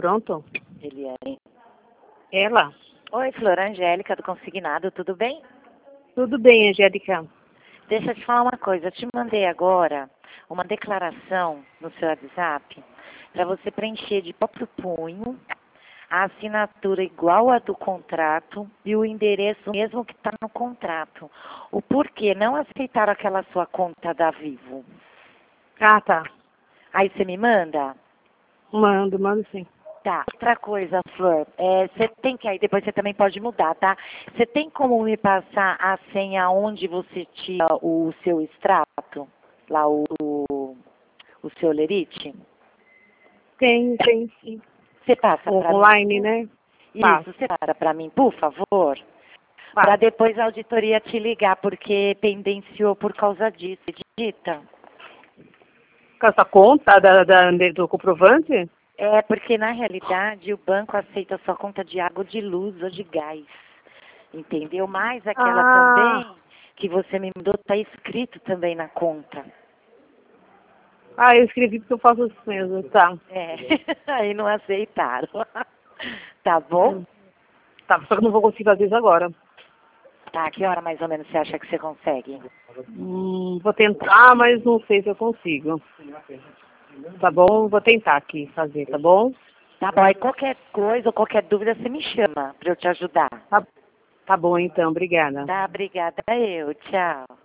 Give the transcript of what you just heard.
pronto? Eliane. Ela? Oi, Flor Angélica do Consignado, tudo bem? Tudo bem, Angélica. Deixa eu te falar uma coisa, eu te mandei agora uma declaração no seu WhatsApp para você preencher de próprio punho a assinatura igual a do contrato e o endereço mesmo que está no contrato. O porquê não aceitaram aquela sua conta da Vivo? Ah, tá. Aí você me manda? Mando sim. Tá. Outra coisa, Flor, você tem que, aí depois você também pode mudar, tá? Você tem como me passar a senha onde você tira o seu extrato? Lá o seu lerite? Tem sim. Você passa para mim? Online, né? Isso, você passa para mim, por favor? Para depois a auditoria te ligar, porque pendenciou por causa disso, acredita? Com essa conta do comprovante? É, porque na realidade o banco aceita sua conta de água, de luz ou de gás. Entendeu? Mas aquela também que você me mandou está escrito também na conta. Ah, eu escrevi porque eu faço isso mesmo, tá. É, aí não aceitaram. Tá bom? Tá, só que eu não vou conseguir fazer isso agora. Tá, que hora mais ou menos você acha que você consegue? Vou tentar, mas não sei se eu consigo. Tá bom? Vou tentar aqui fazer, tá bom? Tá bom, aí qualquer coisa ou qualquer dúvida você me chama para eu te ajudar. Tá bom então, obrigada. Tá, obrigada eu. Tchau.